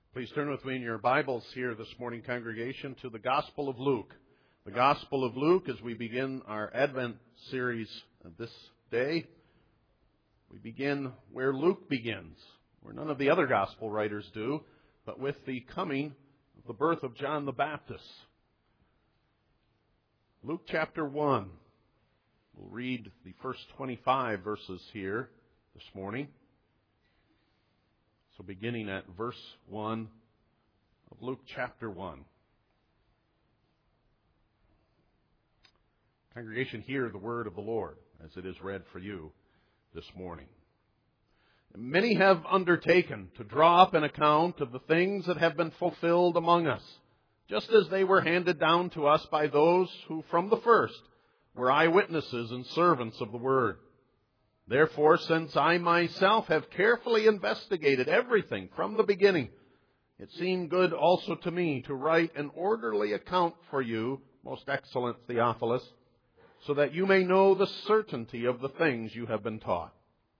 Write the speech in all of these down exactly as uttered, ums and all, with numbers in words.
Please turn with me in your Bibles here this morning, congregation, to the Gospel of Luke. The Gospel of Luke, as we begin our Advent series this day, we begin where Luke begins, where none of the other Gospel writers do, but with the coming of the birth of John the Baptist. Luke chapter one. We'll read the first twenty-five verses here this morning. So beginning at verse one of Luke chapter one. Congregation, hear the word of the Lord as it is read for you this morning. Many have undertaken to draw up an account of the things that have been fulfilled among us, just as they were handed down to us by those who from the first were eyewitnesses and servants of the word. Therefore, since I myself have carefully investigated everything from the beginning, it seemed good also to me to write an orderly account for you, most excellent Theophilus, so that you may know the certainty of the things you have been taught.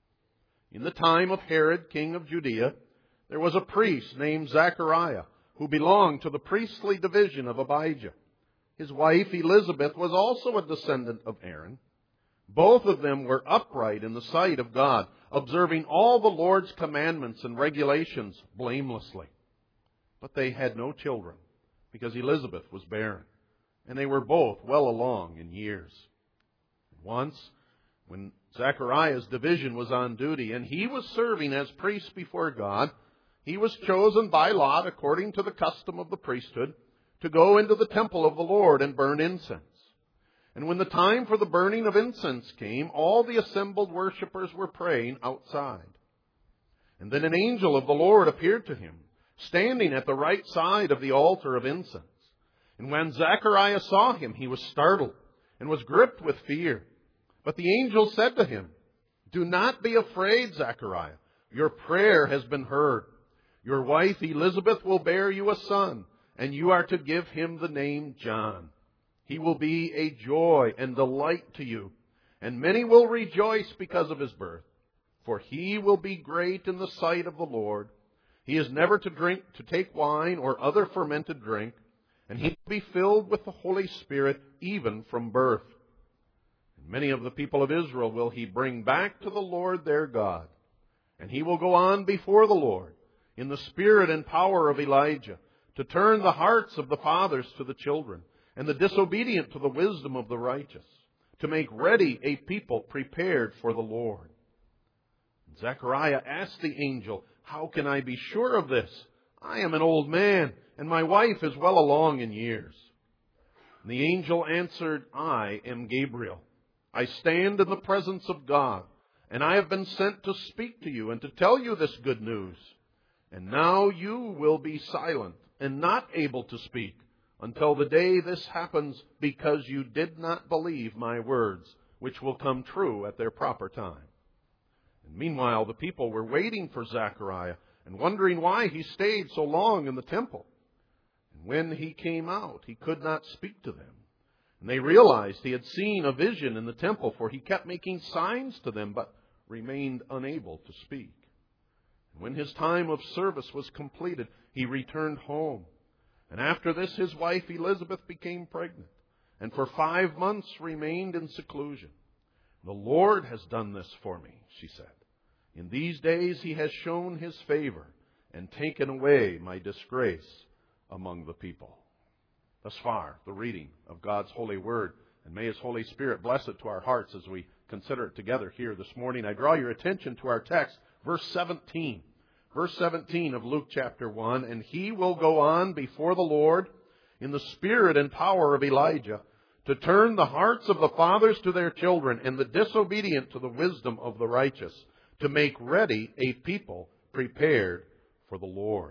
In the time of Herod, king of Judea, there was a priest named Zachariah, who belonged to the priestly division of Abijah. His wife Elizabeth was also a descendant of Aaron. Both of them were upright in the sight of God, observing all the Lord's commandments and regulations blamelessly. But they had no children, because Elizabeth was barren, and they were both well along in years. Once, when Zachariah's division was on duty, and he was serving as priest before God, he was chosen by lot, according to the custom of the priesthood, to go into the temple of the Lord and burn incense. And when the time for the burning of incense came, all the assembled worshippers were praying outside. And then an angel of the Lord appeared to him, standing at the right side of the altar of incense. And when Zachariah saw him, he was startled and was gripped with fear. But the angel said to him, "Do not be afraid, Zachariah. Your prayer has been heard. Your wife Elizabeth will bear you a son, and you are to give him the name John. He will be a joy and delight to you, and many will rejoice because of his birth. For he will be great in the sight of the Lord. He is never to drink, to take wine or other fermented drink, and he will be filled with the Holy Spirit even from birth. And many of the people of Israel will he bring back to the Lord their God. And he will go on before the Lord in the spirit and power of Elijah, to turn the hearts of the fathers to the children, and the disobedient to the wisdom of the righteous, to make ready a people prepared for the Lord." And Zechariah asked the angel, "How can I be sure of this? I am an old man, and my wife is well along in years." And the angel answered, "I am Gabriel. I stand in the presence of God, and I have been sent to speak to you and to tell you this good news. And now you will be silent and not able to speak until the day this happens, because you did not believe my words, which will come true at their proper time." And meanwhile, the people were waiting for Zechariah and wondering why he stayed so long in the temple. And when he came out, he could not speak to them. And they realized he had seen a vision in the temple, for he kept making signs to them, but remained unable to speak. And when his time of service was completed, he returned home. And after this, his wife Elizabeth became pregnant, and for five months remained in seclusion. "The Lord has done this for me," she said. "In these days he has shown his favor and taken away my disgrace among the people." Thus far, the reading of God's holy word, and may his Holy Spirit bless it to our hearts as we consider it together here this morning. I draw your attention to our text, verse seventeen. Verse seventeen of Luke chapter one, "And he will go on before the Lord in the spirit and power of Elijah, to turn the hearts of the fathers to their children, and the disobedient to the wisdom of the righteous, to make ready a people prepared for the Lord."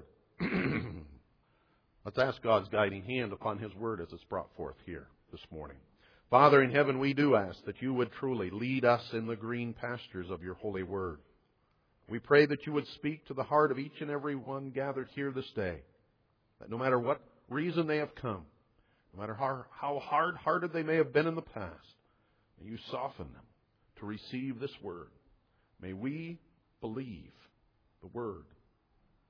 Let's ask God's guiding hand upon his word as it's brought forth here this morning. Father in heaven, we do ask that you would truly lead us in the green pastures of your holy word. We pray that you would speak to the heart of each and every one gathered here this day, that no matter what reason they have come, no matter how, how hard-hearted they may have been in the past, may you soften them to receive this word. May we believe the word and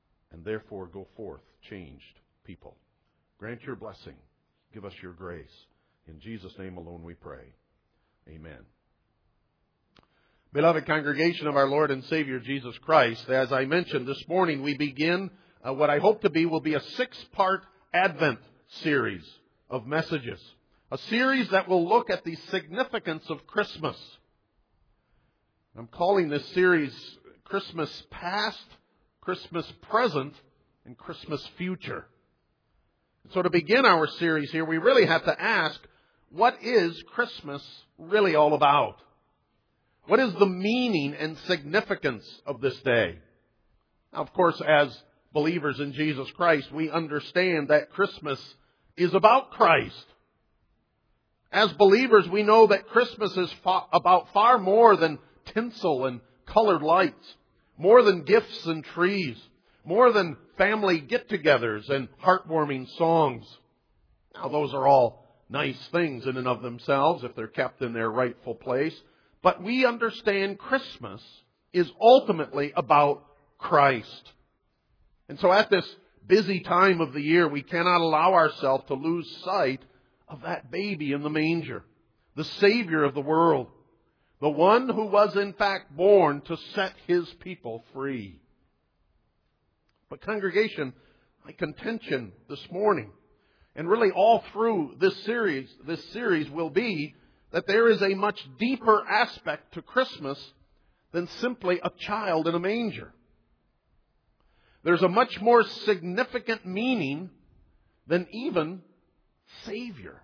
therefore go forth changed people. Grant your blessing. Give us your grace. In Jesus' name alone we pray. Amen. Beloved congregation of our Lord and Savior Jesus Christ, as I mentioned this morning, we begin uh, what I hope to be will be a six-part Advent series of messages. A series that will look at the significance of Christmas. I'm calling this series Christmas Past, Christmas Present, and Christmas Future. So to begin our series here, we really have to ask, what is Christmas really all about? What is the meaning and significance of this day? Now, of course, as believers in Jesus Christ, we understand that Christmas is about Christ. As believers, we know that Christmas is fa- about far more than tinsel and colored lights, more than gifts and trees, more than family get-togethers and heartwarming songs. Now, those are all nice things in and of themselves if they're kept in their rightful place. But we understand Christmas is ultimately about Christ. And so at this busy time of the year, we cannot allow ourselves to lose sight of that baby in the manger, the Savior of the world, the one who was in fact born to set His people free. But congregation, my contention this morning, and really all through this series, this series will be that there is a much deeper aspect to Christmas than simply a child in a manger. There's a much more significant meaning than even Savior.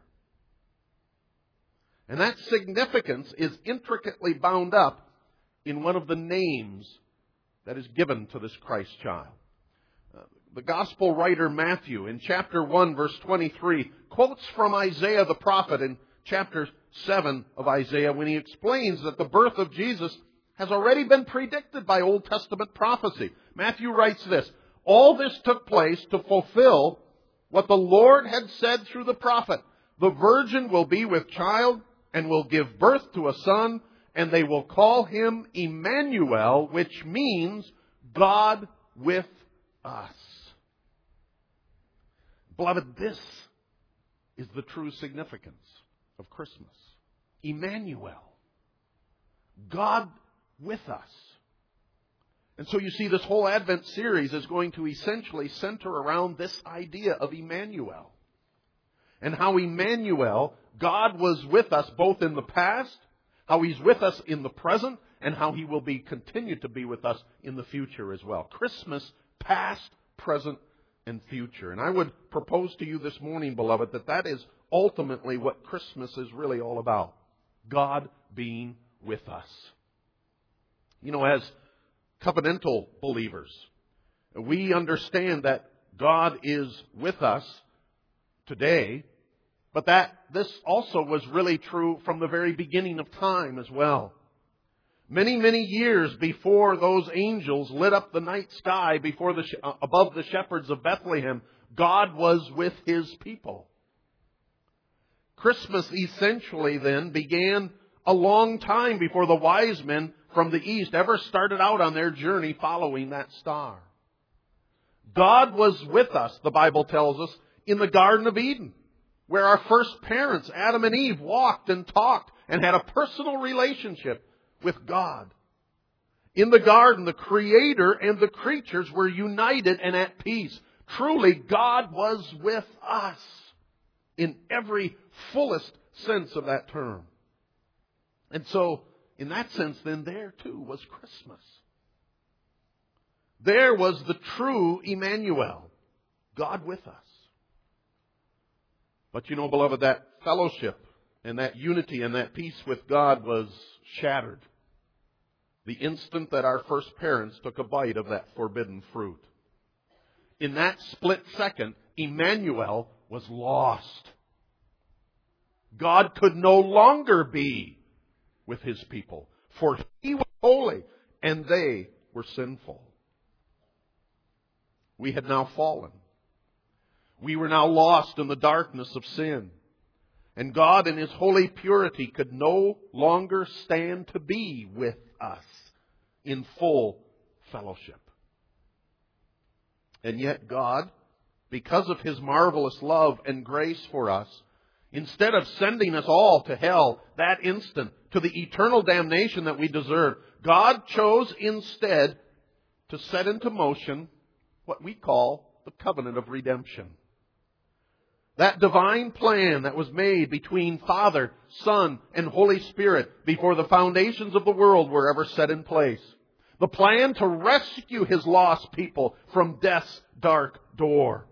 And that significance is intricately bound up in one of the names that is given to this Christ child. Uh, the Gospel writer Matthew in chapter one verse twenty-three quotes from Isaiah the prophet in chapter seven of Isaiah when he explains that the birth of Jesus has already been predicted by Old Testament prophecy. Matthew writes this, "All this took place to fulfill what the Lord had said through the prophet. The virgin will be with child and will give birth to a son, and they will call him Emmanuel," which means God with us. Beloved, this is the true significance of Christmas. Emmanuel. God with us. And so you see, this whole Advent series is going to essentially center around this idea of Emmanuel. And how Emmanuel, God was with us both in the past, how He's with us in the present, and how He will be continue to be with us in the future as well. Christmas, past, present, and future. And I would propose to you this morning, beloved, that that is ultimately what Christmas is really all about. God being with us. You know, as covenantal believers, we understand that God is with us today, but that this also was really true from the very beginning of time as well. Many, many years before those angels lit up the night sky before the above the shepherds of Bethlehem, God was with His people. Christmas essentially then began a long time before the wise men from the east ever started out on their journey following that star. God was with us, the Bible tells us, in the Garden of Eden, where our first parents, Adam and Eve, walked and talked and had a personal relationship with God. In the garden, the Creator and the creatures were united and at peace. Truly, God was with us in every fullest sense of that term. And so, in that sense, then, there too was Christmas. There was the true Emmanuel, God with us. But you know, beloved, that fellowship and that unity and that peace with God was shattered the instant that our first parents took a bite of that forbidden fruit. In that split second, Emmanuel was lost. God could no longer be with His people, for He was holy and they were sinful. We had now fallen. We were now lost in the darkness of sin. And God in His holy purity could no longer stand to be with us in full fellowship. And yet God, because of His marvelous love and grace for us, instead of sending us all to hell that instant, to the eternal damnation that we deserve, God chose instead to set into motion what we call the covenant of redemption. That divine plan that was made between Father, Son, and Holy Spirit before the foundations of the world were ever set in place. The plan to rescue His lost people from death's dark door.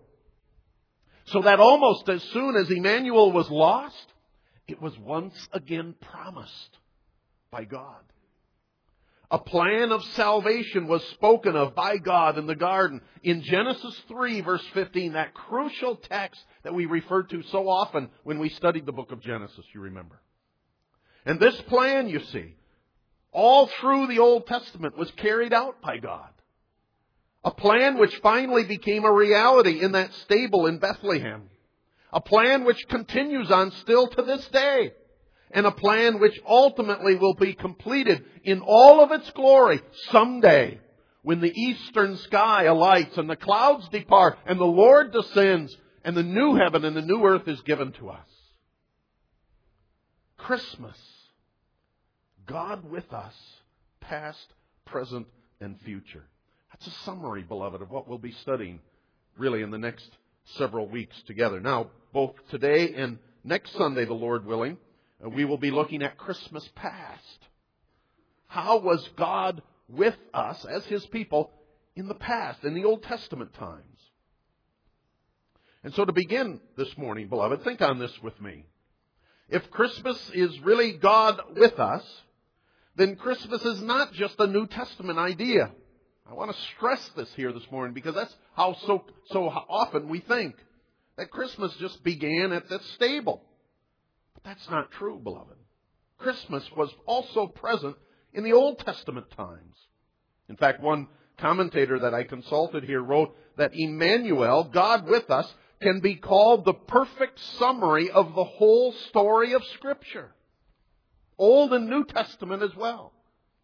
So that almost as soon as Emmanuel was lost, it was once again promised by God. A plan of salvation was spoken of by God in the garden. In Genesis three, verse fifteen, that crucial text that we referred to so often when we studied the book of Genesis, you remember. And this plan, you see, all through the Old Testament was carried out by God. A plan which finally became a reality in that stable in Bethlehem. A plan which continues on still to this day. And a plan which ultimately will be completed in all of its glory someday when the eastern sky alights and the clouds depart and the Lord descends and the new heaven and the new earth is given to us. Christmas. God with us, past, present, and future. That's a summary, beloved, of what we'll be studying really in the next several weeks together. Now, both today and next Sunday, the Lord willing, we will be looking at Christmas past. How was God with us as His people in the past, in the Old Testament times? And so to begin this morning, beloved, think on this with me. If Christmas is really God with us, then Christmas is not just a New Testament idea. I want to stress this here this morning because that's how so, so often we think that Christmas just began at this stable. But that's not true, beloved. Christmas was also present in the Old Testament times. In fact, one commentator that I consulted here wrote that Emmanuel, God with us, can be called the perfect summary of the whole story of Scripture. Old and New Testament as well.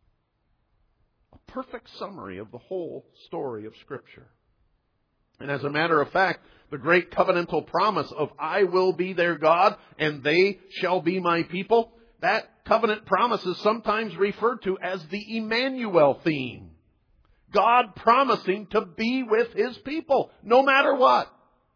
A perfect summary of the whole story of Scripture. And as a matter of fact, the great covenantal promise of I will be their God and they shall be my people, that covenant promise is sometimes referred to as the Emmanuel theme. God promising to be with His people, no matter what.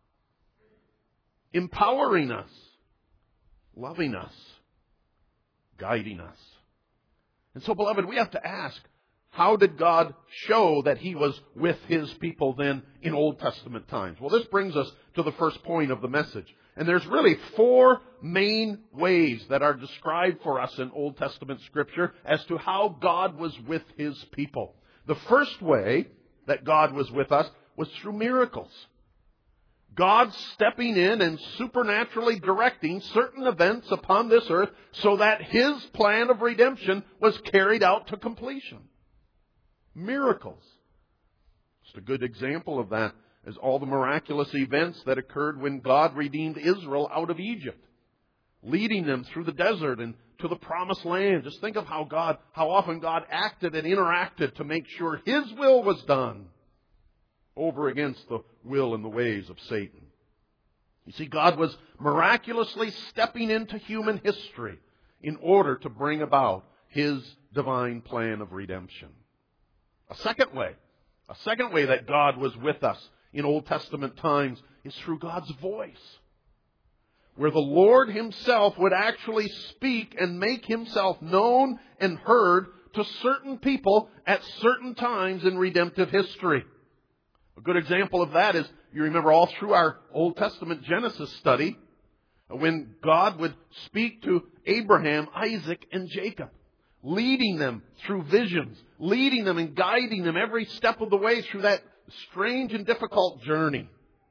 Empowering us, loving us, guiding us. And so, beloved, we have to ask, how did God show that He was with His people then in Old Testament times? Well, this brings us to the first point of the message. And there's really four main ways that are described for us in Old Testament Scripture as to how God was with His people. The first way that God was with us was through miracles. God stepping in and supernaturally directing certain events upon this earth so that His plan of redemption was carried out to completion. Miracles. Just a good example of that is all the miraculous events that occurred when God redeemed Israel out of Egypt, leading them through the desert and to the promised land. Just think of how God, how often God acted and interacted to make sure His will was done over against the will and the ways of Satan. You see, God was miraculously stepping into human history in order to bring about His divine plan of redemption. A second way, a second way that God was with us in Old Testament times is through God's voice, where the Lord Himself would actually speak and make Himself known and heard to certain people at certain times in redemptive history. A good example of that is, you remember all through our Old Testament Genesis study, when God would speak to Abraham, Isaac, and Jacob, leading them through visions, leading them and guiding them every step of the way through that strange and difficult journey.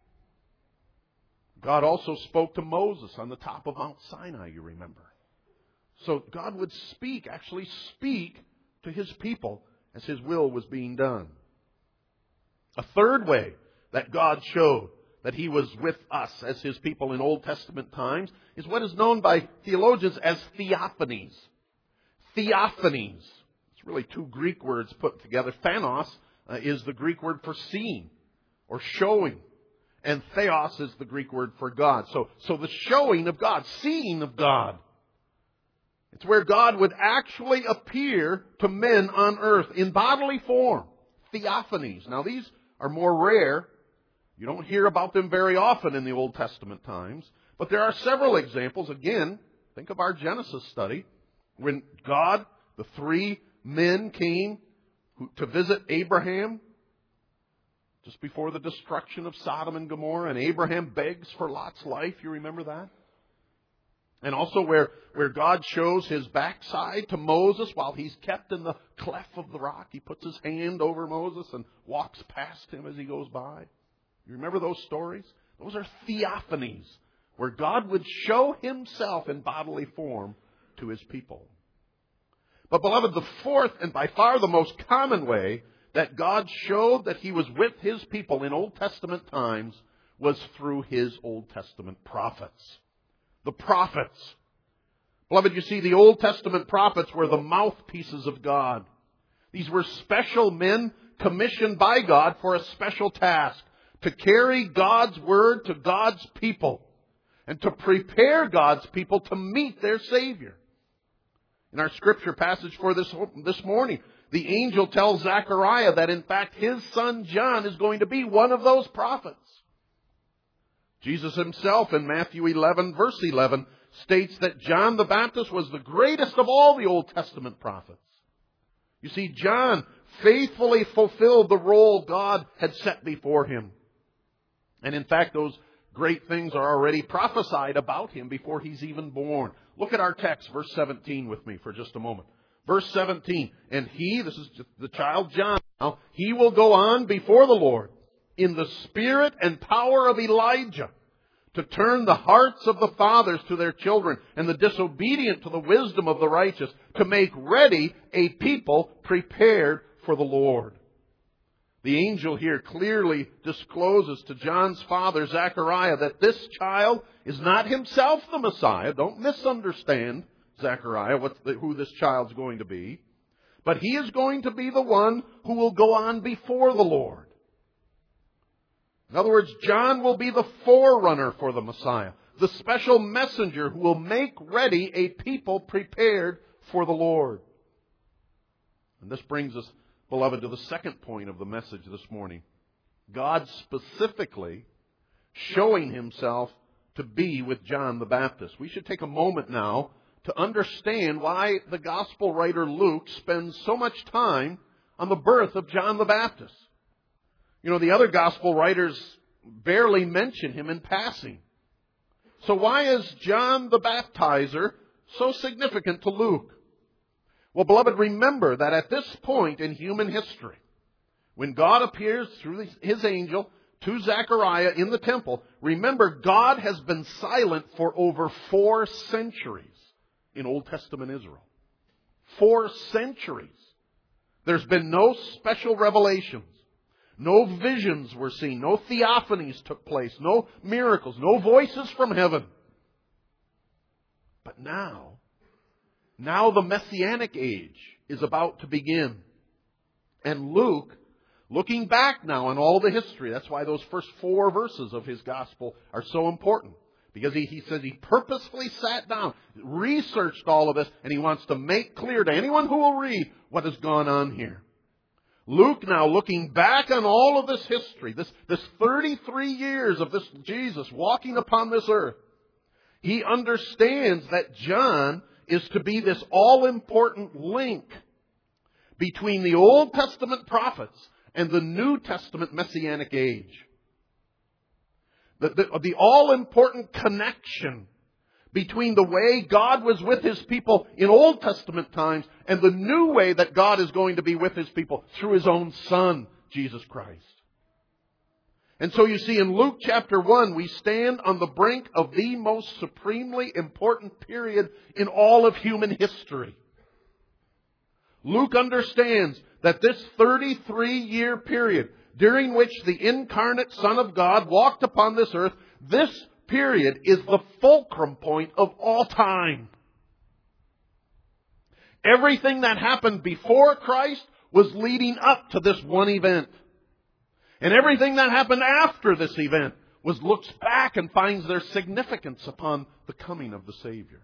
God also spoke to Moses on the top of Mount Sinai, you remember. So God would speak, actually speak to His people as His will was being done. A third way that God showed that He was with us as His people in Old Testament times is what is known by theologians as theophanies. Theophanies. It's really two Greek words put together. Phanos uh, is the Greek word for seeing, or showing. And theos is the Greek word for God. So, so the showing of God, seeing of God. It's where God would actually appear to men on earth in bodily form. Theophanies. Now these are more rare. You don't hear about them very often in the Old Testament times. But there are several examples. Again, think of our Genesis study. When God, the three men came to visit Abraham just before the destruction of Sodom and Gomorrah, and Abraham begs for Lot's life. You remember that? And also where, where God shows His backside to Moses while he's kept in the cleft of the rock. He puts His hand over Moses and walks past him as he goes by. You remember those stories? Those are theophanies, where God would show Himself in bodily form to His people. But beloved, the fourth and by far the most common way that God showed that He was with His people in Old Testament times was through His Old Testament prophets. The prophets. Beloved, you see, the Old Testament prophets were the mouthpieces of God. These were special men commissioned by God for a special task, to carry God's word to God's people and to prepare God's people to meet their Savior. In our scripture passage for this, this morning, the angel tells Zechariah that in fact his son John is going to be one of those prophets. Jesus Himself in Matthew eleven verse eleven states that John the Baptist was the greatest of all the Old Testament prophets. You see, John faithfully fulfilled the role God had set before him. And in fact, those great things are already prophesied about him before he's even born. Look at our text, verse seventeen with me for just a moment. Verse seventeen, and he, this is the child John now, he will go on before the Lord in the spirit and power of Elijah to turn the hearts of the fathers to their children and the disobedient to the wisdom of the righteous, to make ready a people prepared for the Lord. The angel here clearly discloses to John's father, Zechariah, that this child is not himself the Messiah. Don't misunderstand Zechariah, what's the, who this child's going to be. But he is going to be the one who will go on before the Lord. In other words, John will be the forerunner for the Messiah, the special messenger who will make ready a people prepared for the Lord. And this brings us, beloved, to the second point of the message this morning. God specifically showing Himself to be with John the Baptist. We should take a moment now to understand why the gospel writer Luke spends so much time on the birth of John the Baptist. You know, the other gospel writers barely mention him in passing. So why is John the Baptizer so significant to Luke? Well, beloved, remember that at this point in human history, when God appears through His angel to Zechariah in the temple, remember God has been silent for over four centuries in Old Testament Israel. Four centuries. There's been no special revelations. No visions were seen. No theophanies took place. No miracles. No voices from heaven. But now, now the Messianic age is about to begin. And Luke, looking back now on all the history, that's why those first four verses of his gospel are so important. Because he, he says he purposefully sat down, researched all of this, and he wants to make clear to anyone who will read what has gone on here. Luke now, looking back on all of this history, this, this thirty-three years of this Jesus walking upon this earth, he understands that John is to be this all-important link between the Old Testament prophets and the New Testament Messianic age. The, the, the all-important connection between the way God was with His people in Old Testament times and the new way that God is going to be with His people through His own Son, Jesus Christ. And so you see, in Luke chapter one, we stand on the brink of the most supremely important period in all of human history. Luke understands that this thirty-three year period, during which the incarnate Son of God walked upon this earth, this period is the fulcrum point of all time. Everything that happened before Christ was leading up to this one event. And everything that happened after this event was looks back and finds their significance upon the coming of the Savior.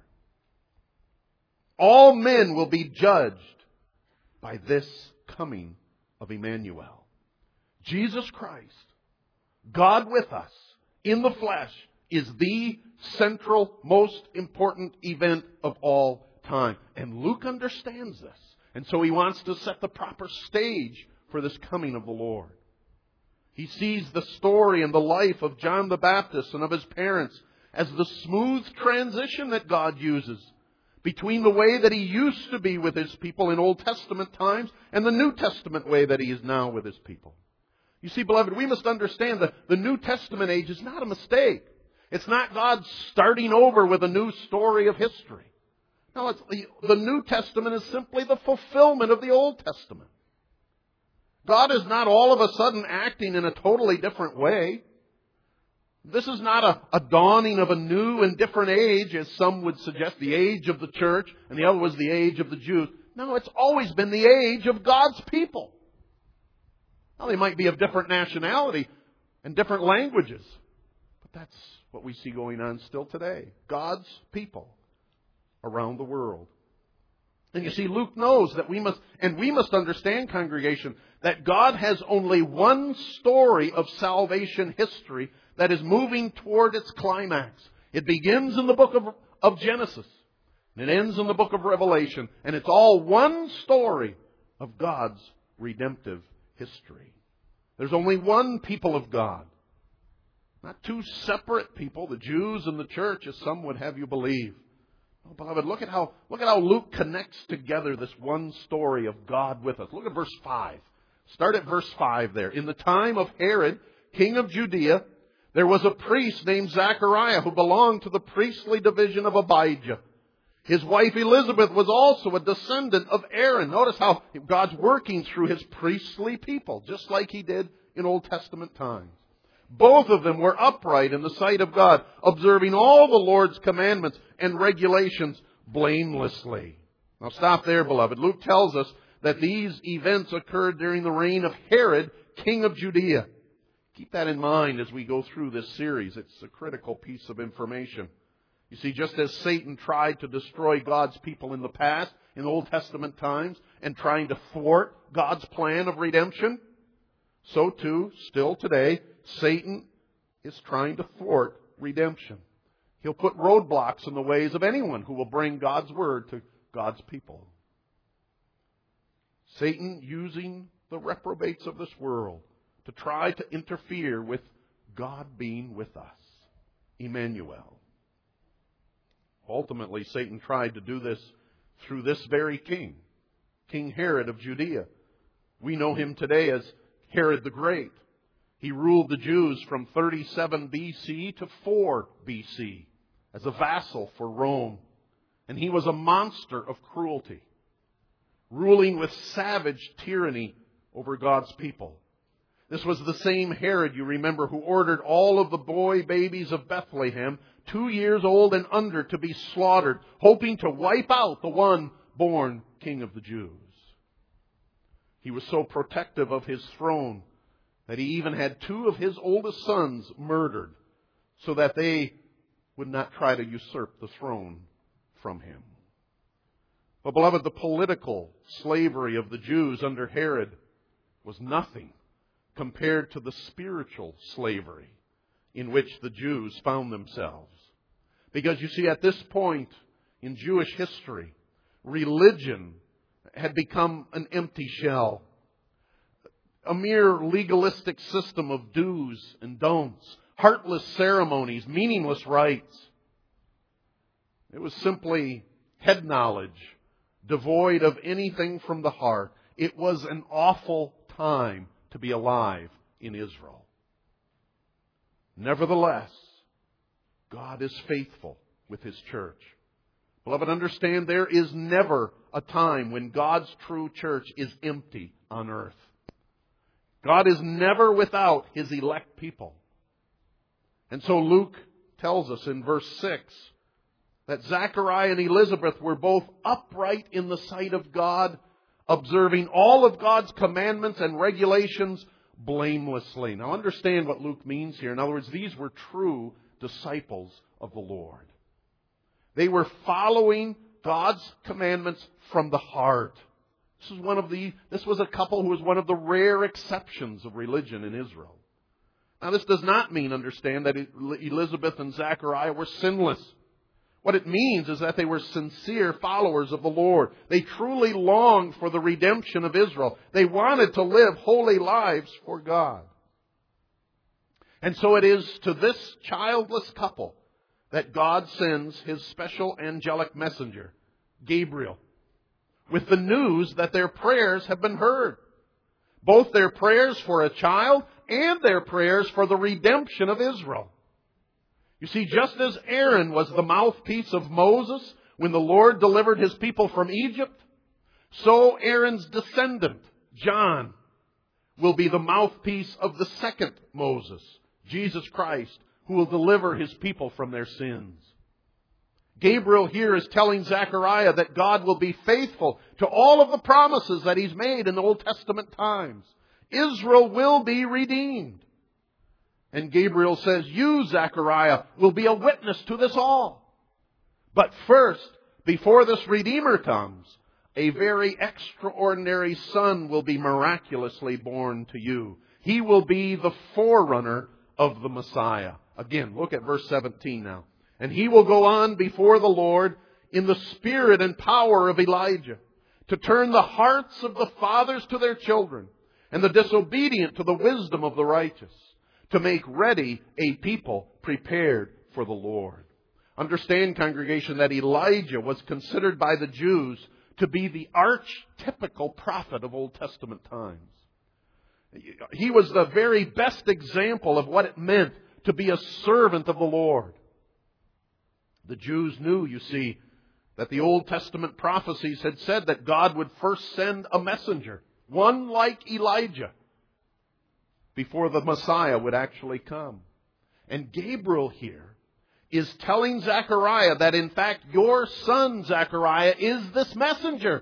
All men will be judged by this coming of Emmanuel. Jesus Christ, God with us, in the flesh, is the central, most important event of all time. And Luke understands this. And so he wants to set the proper stage for this coming of the Lord. He sees the story and the life of John the Baptist and of his parents as the smooth transition that God uses between the way that He used to be with His people in Old Testament times and the New Testament way that He is now with His people. You see, beloved, we must understand that the New Testament age is not a mistake. It's not God starting over with a new story of history. No, it's the, the New Testament is simply the fulfillment of the Old Testament. God is not all of a sudden acting in a totally different way. This is not a, a dawning of a new and different age, as some would suggest, the age of the church, and the other was the age of the Jews. No, it's always been the age of God's people. Now, they might be of different nationality and different languages, but that's what we see going on still today. God's people around the world. And you see, Luke knows that we must, and we must understand, congregation, that God has only one story of salvation history that is moving toward its climax. It begins in the book of, of Genesis, and it ends in the book of Revelation, and it's all one story of God's redemptive history. There's only one people of God, not two separate people, the Jews and the church, as some would have you believe. Oh, beloved, look at how look at how Luke connects together this one story of God with us. Look at verse five. Start at verse five there. In the time of Herod, king of Judea, there was a priest named Zachariah who belonged to the priestly division of Abijah. His wife Elizabeth was also a descendant of Aaron. Notice how God's working through His priestly people, just like He did in Old Testament times. Both of them were upright in the sight of God, observing all the Lord's commandments and regulations blamelessly. Now stop there, beloved. Luke tells us that these events occurred during the reign of Herod, king of Judea. Keep that in mind as we go through this series. It's a critical piece of information. You see, just as Satan tried to destroy God's people in the past, in Old Testament times, and trying to thwart God's plan of redemption, so too, still today, Satan is trying to thwart redemption. He'll put roadblocks in the ways of anyone who will bring God's word to God's people. Satan using the reprobates of this world to try to interfere with God being with us. Emmanuel. Ultimately, Satan tried to do this through this very king, King Herod of Judea. We know him today as Herod the Great. He ruled the Jews from thirty-seven B C to four B C as a vassal for Rome. And he was a monster of cruelty, ruling with savage tyranny over God's people. This was the same Herod, you remember, who ordered all of the boy babies of Bethlehem, two years old and under, to be slaughtered, hoping to wipe out the one born King of the Jews. He was so protective of his throne that he even had two of his oldest sons murdered so that they would not try to usurp the throne from him. But, beloved, the political slavery of the Jews under Herod was nothing compared to the spiritual slavery in which the Jews found themselves. Because, you see, at this point in Jewish history, religion had become an empty shell. A mere legalistic system of do's and don'ts, heartless ceremonies, meaningless rites. It was simply head knowledge, devoid of anything from the heart. It was an awful time to be alive in Israel. Nevertheless, God is faithful with His church. Beloved, understand there is never a time when God's true church is empty on earth. God is never without His elect people. And so Luke tells us in verse six that Zachariah and Elizabeth were both upright in the sight of God, observing all of God's commandments and regulations blamelessly. Now understand what Luke means here. In other words, these were true disciples of the Lord. They were following God's commandments from the heart. This is one of the, this was a couple who was one of the rare exceptions of religion in Israel. Now this does not mean, understand, that Elizabeth and Zechariah were sinless. What it means is that they were sincere followers of the Lord. They truly longed for the redemption of Israel. They wanted to live holy lives for God. And so it is to this childless couple that God sends His special angelic messenger, Gabriel, with the news that their prayers have been heard. Both their prayers for a child and their prayers for the redemption of Israel. You see, just as Aaron was the mouthpiece of Moses when the Lord delivered His people from Egypt, so Aaron's descendant, John, will be the mouthpiece of the second Moses, Jesus Christ, who will deliver His people from their sins. Gabriel here is telling Zechariah that God will be faithful to all of the promises that He's made in the Old Testament times. Israel will be redeemed. And Gabriel says, you, Zechariah, will be a witness to this all. But first, before this Redeemer comes, a very extraordinary Son will be miraculously born to you. He will be the forerunner of the Messiah. Again, look at verse seventeen now. And He will go on before the Lord in the spirit and power of Elijah, to turn the hearts of the fathers to their children, and the disobedient to the wisdom of the righteous, to make ready a people prepared for the Lord. Understand, congregation, that Elijah was considered by the Jews to be the archetypical prophet of Old Testament times. He was the very best example of what it meant to be a servant of the Lord. The Jews knew, you see, that the Old Testament prophecies had said that God would first send a messenger, one like Elijah, before the Messiah would actually come. And Gabriel here is telling Zechariah that in fact your son, Zechariah, is this messenger.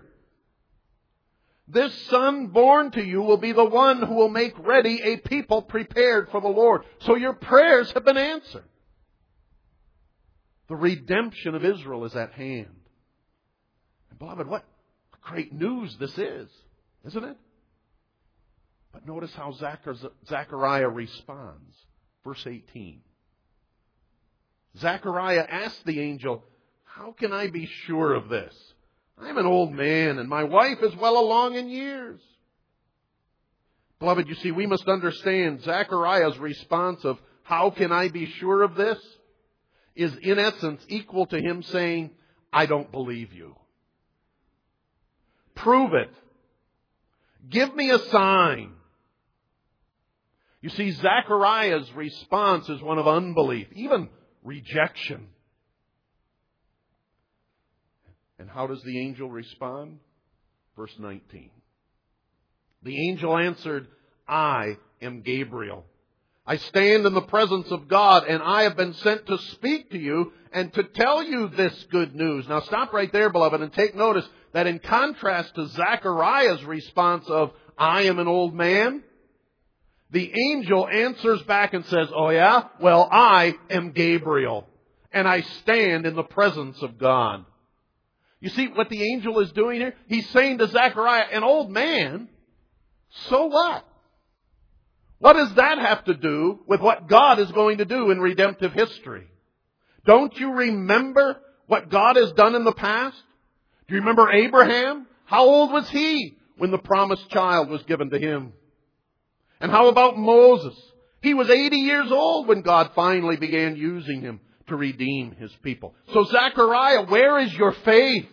This son born to you will be the one who will make ready a people prepared for the Lord. So your prayers have been answered. The redemption of Israel is at hand. And beloved, what great news this is, isn't it? But notice how Zechariah responds. Verse eighteen. Zechariah asked the angel, how can I be sure of this? I'm an old man and my wife is well along in years. Beloved, you see, we must understand Zechariah's response of how can I be sure of this is in essence equal to him saying, I don't believe you. Prove it. Give me a sign. You see, Zechariah's response is one of unbelief, even rejection. And how does the angel respond? Verse nineteen. The angel answered, I am Gabriel. I stand in the presence of God, and I have been sent to speak to you and to tell you this good news. Now stop right there, beloved, and take notice that in contrast to Zechariah's response of, I am an old man, the angel answers back and says, oh yeah? Well, I am Gabriel, and I stand in the presence of God. You see what the angel is doing here? He's saying to Zechariah, an old man? So what? What does that have to do with what God is going to do in redemptive history? Don't you remember what God has done in the past? Do you remember Abraham? How old was he when the promised child was given to him? And how about Moses? He was eighty years old when God finally began using him to redeem His people. So Zechariah, where is your faith?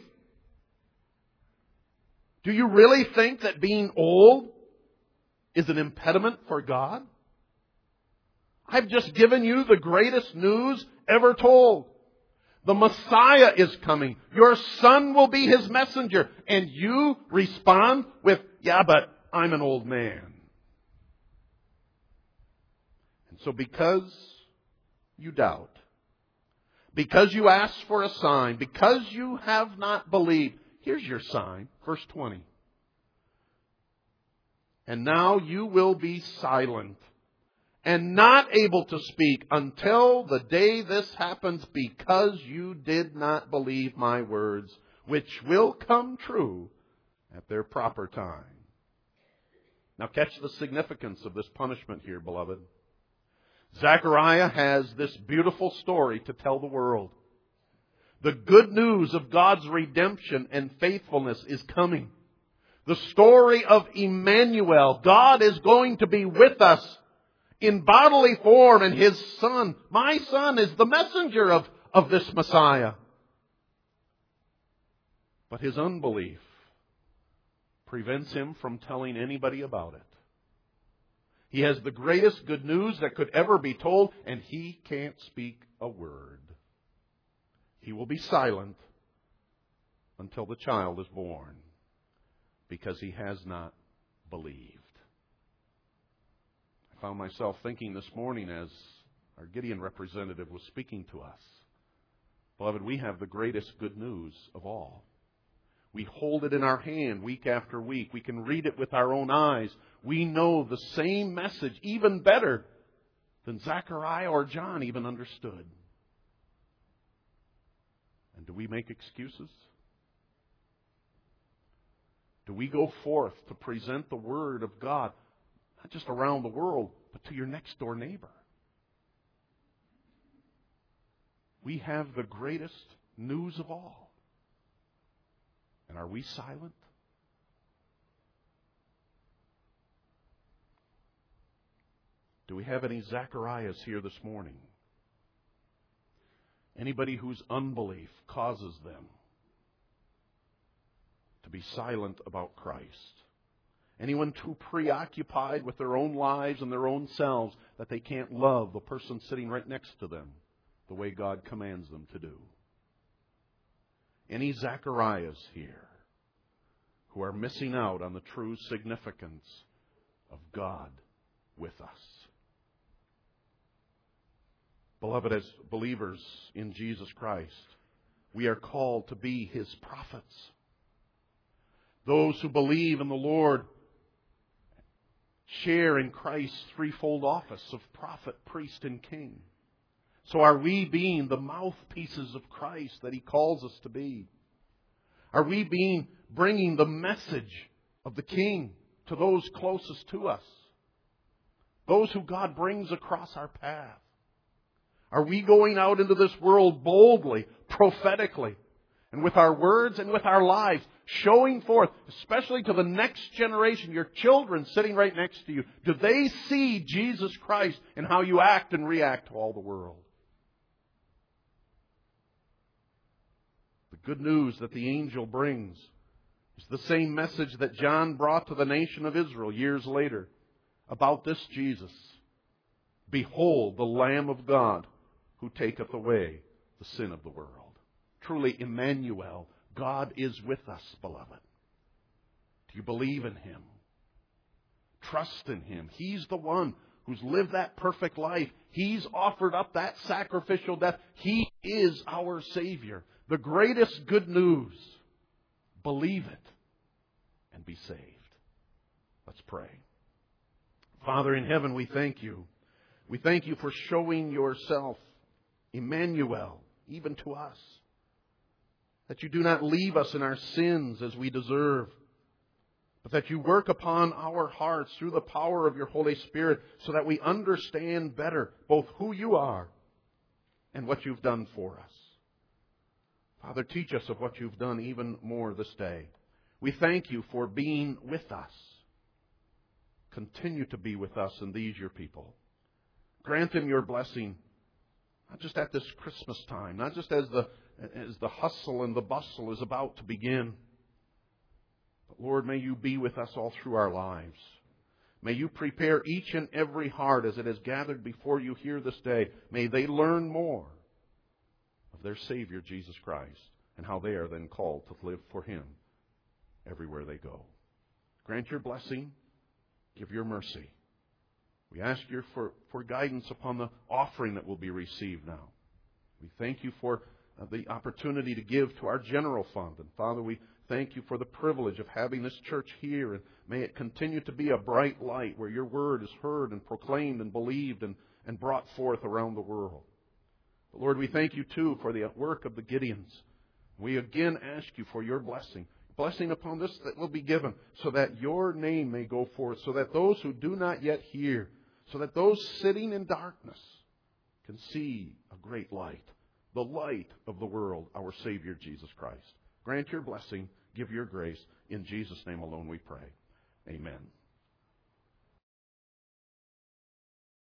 Do you really think that being old is an impediment for God? I've just given you the greatest news ever told. The Messiah is coming. Your son will be His messenger. And you respond with, yeah, but I'm an old man. And so because you doubt, because you ask for a sign, because you have not believed, here's your sign. Verse twenty. And now you will be silent and not able to speak until the day this happens, because you did not believe my words, which will come true at their proper time. Now catch the significance of this punishment here, beloved. Zechariah has this beautiful story to tell the world. The good news of God's redemption and faithfulness is coming. The story of Emmanuel. God is going to be with us in bodily form, and His Son, my Son, is the messenger of, of this Messiah. But his unbelief prevents him from telling anybody about it. He has the greatest good news that could ever be told, and he can't speak a word. He will be silent until the child is born, because he has not believed. I found myself thinking this morning as our Gideon representative was speaking to us. Beloved, we have the greatest good news of all. We hold it in our hand week after week. We can read it with our own eyes. We know the same message even better than Zechariah or John even understood. And do we make excuses? Do we go forth to present the Word of God, not just around the world, but to your next door neighbor? We have the greatest news of all. And are we silent? Do we have any Zacharias here this morning? Anybody whose unbelief causes them to be silent about Christ? Anyone too preoccupied with their own lives and their own selves that they can't love the person sitting right next to them the way God commands them to do? Any Zacharias here who are missing out on the true significance of God with us? Beloved, as believers in Jesus Christ, we are called to be His prophets. Those who believe in the Lord share in Christ's threefold office of prophet, priest, and king. So are we being the mouthpieces of Christ that He calls us to be? Are we being bringing the message of the King to those closest to us? Those who God brings across our path? Are we going out into this world boldly, prophetically, and with our words and with our lives, showing forth, especially to the next generation, your children sitting right next to you? Do they see Jesus Christ in how you act and react to all the world? The good news that the angel brings is the same message that John brought to the nation of Israel years later about this Jesus. Behold, the Lamb of God who taketh away the sin of the world. Truly, Emmanuel, God is with us, beloved. Do you believe in Him? Trust in Him. He's the one who's lived that perfect life. He's offered up that sacrificial death. He is our Savior. The greatest good news. Believe it and be saved. Let's pray. Father in heaven, we thank You. We thank You for showing Yourself, Emmanuel, even to us. That You do not leave us in our sins as we deserve, but that You work upon our hearts through the power of Your Holy Spirit so that we understand better both who You are and what You've done for us. Father, teach us of what You've done even more this day. We thank You for being with us. Continue to be with us and these Your people. Grant them Your blessing, not just at this Christmas time, not just as the as the hustle and the bustle is about to begin. But Lord, may You be with us all through our lives. May You prepare each and every heart as it is gathered before You here this day. May they learn more of their Savior, Jesus Christ, and how they are then called to live for Him everywhere they go. Grant Your blessing. Give Your mercy. We ask You for, for guidance upon the offering that will be received now. We thank You for uh, the opportunity to give to our general fund. And Father, we thank You for the privilege of having this church here. And May it continue to be a bright light where your word is heard and proclaimed and believed and, and brought forth around the world. But Lord, we thank you too for the work of the Gideons. We again ask you for your blessing. Blessing upon this that will be given, so that your name may go forth, so that those who do not yet hear, so that those sitting in darkness can see a great light, the light of the world, our Savior Jesus Christ. Grant your blessing, give your grace. In Jesus' name alone we pray. Amen.